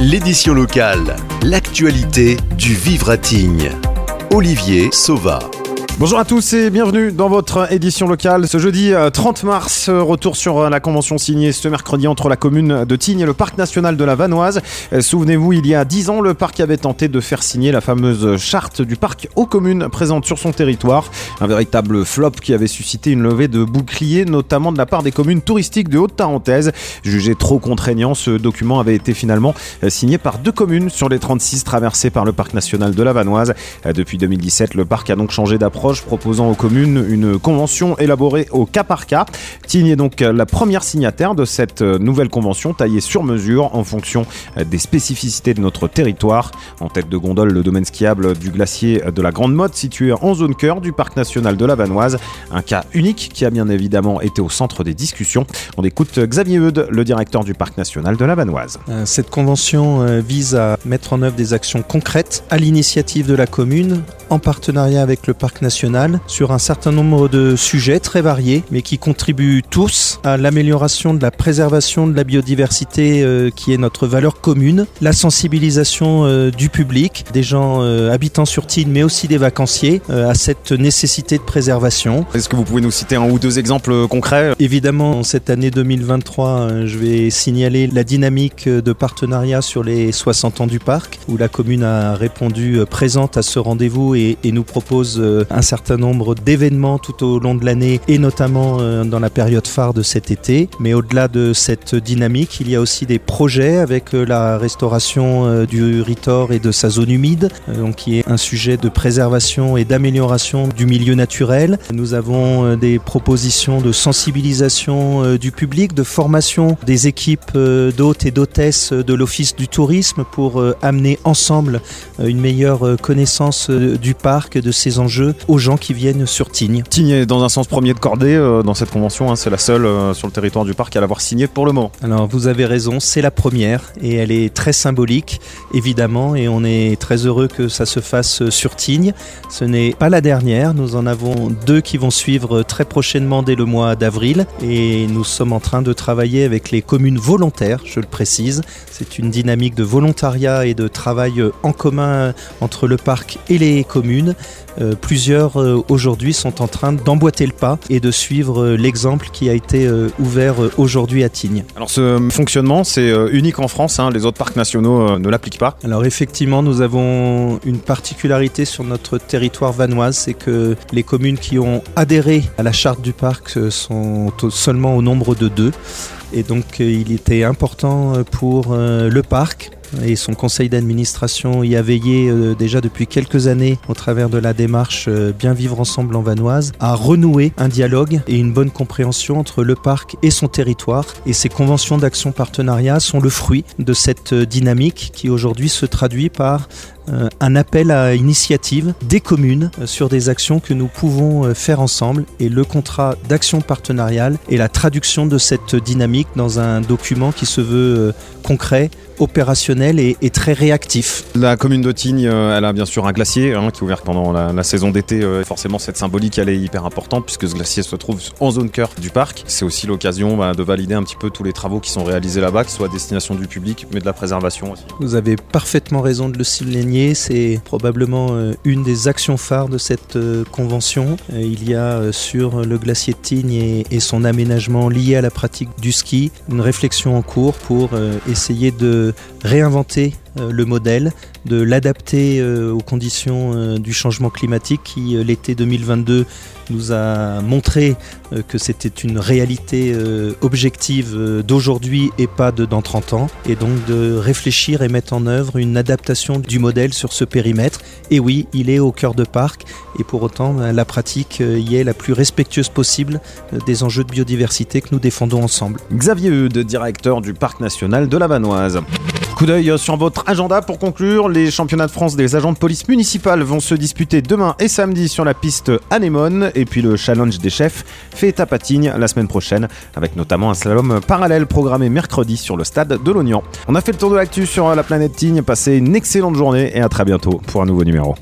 L'édition locale, l'actualité du vivre à Tignes. Olivier Sauva. Bonjour à tous et bienvenue dans votre édition locale. Ce jeudi 30 mars, retour sur la convention signée ce mercredi entre la commune de Tignes et le parc national de la Vanoise. Souvenez-vous, il y a 10 ans, le parc avait tenté de faire signer la fameuse charte du parc aux communes présentes sur son territoire. Un véritable flop qui avait suscité une levée de boucliers, notamment de la part des communes touristiques de Haute-Tarentaise. Jugé trop contraignant, ce document avait été finalement signé par 2 communes sur les 36 traversées par le parc national de la Vanoise. Depuis 2017, le parc a donc changé d'approche, proposant aux communes une convention élaborée au cas par cas. Tignes est donc la première signataire de cette nouvelle convention taillée sur mesure en fonction des spécificités de notre territoire. En tête de gondole, le domaine skiable du glacier de la Grande Motte, situé en zone cœur du parc national de la Vanoise. Un cas unique qui a bien évidemment été au centre des discussions. On écoute Xavier Eudes, le directeur du parc national de la Vanoise. Cette convention vise à mettre en œuvre des actions concrètes à l'initiative de la commune, en partenariat avec le parc national, sur un certain nombre de sujets très variés, mais qui contribuent tous à l'amélioration de la préservation de la biodiversité qui est notre valeur commune, la sensibilisation du public, des gens habitant sur Tignes, mais aussi des vacanciers, à cette nécessité de préservation. Est-ce que vous pouvez nous citer 1 ou 2 exemples concrets ? Évidemment, cette année 2023, je vais signaler la dynamique de partenariat sur les 60 ans du parc, où la commune a répondu présente à ce rendez-vous et nous propose un certain nombre d'événements tout au long de l'année et notamment dans la période phare de cet été. Mais au-delà de cette dynamique, il y a aussi des projets avec la restauration du Ritor et de sa zone humide, donc qui est un sujet de préservation et d'amélioration du milieu naturel. Nous avons des propositions de sensibilisation du public, de formation des équipes d'hôtes et d'hôtesses de l'Office du tourisme pour amener ensemble une meilleure connaissance du parc, de ses enjeux aux gens qui viennent sur Tignes. Tignes est dans un sens premier de cordée dans cette convention, c'est la seule sur le territoire du parc à l'avoir signée pour le moment. Alors vous avez raison, c'est la première et elle est très symbolique évidemment et on est très heureux que ça se fasse sur Tignes. Ce n'est pas la dernière, nous en avons 2 qui vont suivre très prochainement dès le mois d'avril et nous sommes en train de travailler avec les communes volontaires, je le précise. C'est une dynamique de volontariat et de travail en commun entre le parc et les communes. Plusieurs aujourd'hui sont en train d'emboîter le pas et de suivre l'exemple qui a été ouvert aujourd'hui à Tignes. Alors ce fonctionnement, c'est unique en France, les autres parcs nationaux ne l'appliquent pas. Alors effectivement, nous avons une particularité sur notre territoire vanoise, c'est que les communes qui ont adhéré à la charte du parc sont seulement au nombre de 2. Et donc il était important pour le parc et son conseil d'administration y a veillé déjà depuis quelques années au travers de la démarche Bien vivre ensemble en Vanoise, à renouer un dialogue et une bonne compréhension entre le parc et son territoire. Et ces conventions d'action partenariat sont le fruit de cette dynamique qui aujourd'hui se traduit par un appel à initiative des communes sur des actions que nous pouvons faire ensemble et le contrat d'action partenariale est la traduction de cette dynamique dans un document qui se veut concret, opérationnel et très réactif. La commune de Tignes, elle a bien sûr un glacier qui est ouvert pendant la saison d'été. Forcément, cette symbolique, elle est hyper importante puisque ce glacier se trouve en zone cœur du parc. C'est aussi l'occasion de valider un petit peu tous les travaux qui sont réalisés là-bas, que ce soit à destination du public, mais de la préservation aussi. Vous avez parfaitement raison de le souligner. C'est probablement une des actions phares de cette convention. Il y a sur le glacier de Tignes et son aménagement lié à la pratique du ski une réflexion en cours pour essayer de réinventer le modèle, de l'adapter aux conditions du changement climatique qui, l'été 2022, nous a montré que c'était une réalité objective d'aujourd'hui et pas de dans 30 ans. Et donc de réfléchir et mettre en œuvre une adaptation du modèle sur ce périmètre. Et oui, il est au cœur de parc et pour autant la pratique y est la plus respectueuse possible des enjeux de biodiversité que nous défendons ensemble. Xavier Eudes, directeur du parc national de la Vanoise. Coup d'œil sur votre agenda pour conclure. Les championnats de France des agents de police municipale vont se disputer demain et samedi sur la piste Anémone. Et puis le challenge des chefs fait étape à Tignes la semaine prochaine, avec notamment un slalom parallèle programmé mercredi sur le stade de l'Oignan. On a fait le tour de l'actu sur la planète Tignes. Passez une excellente journée et à très bientôt pour un nouveau numéro.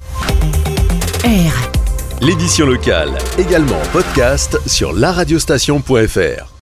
L'édition locale, également en podcast sur laradiostation.fr.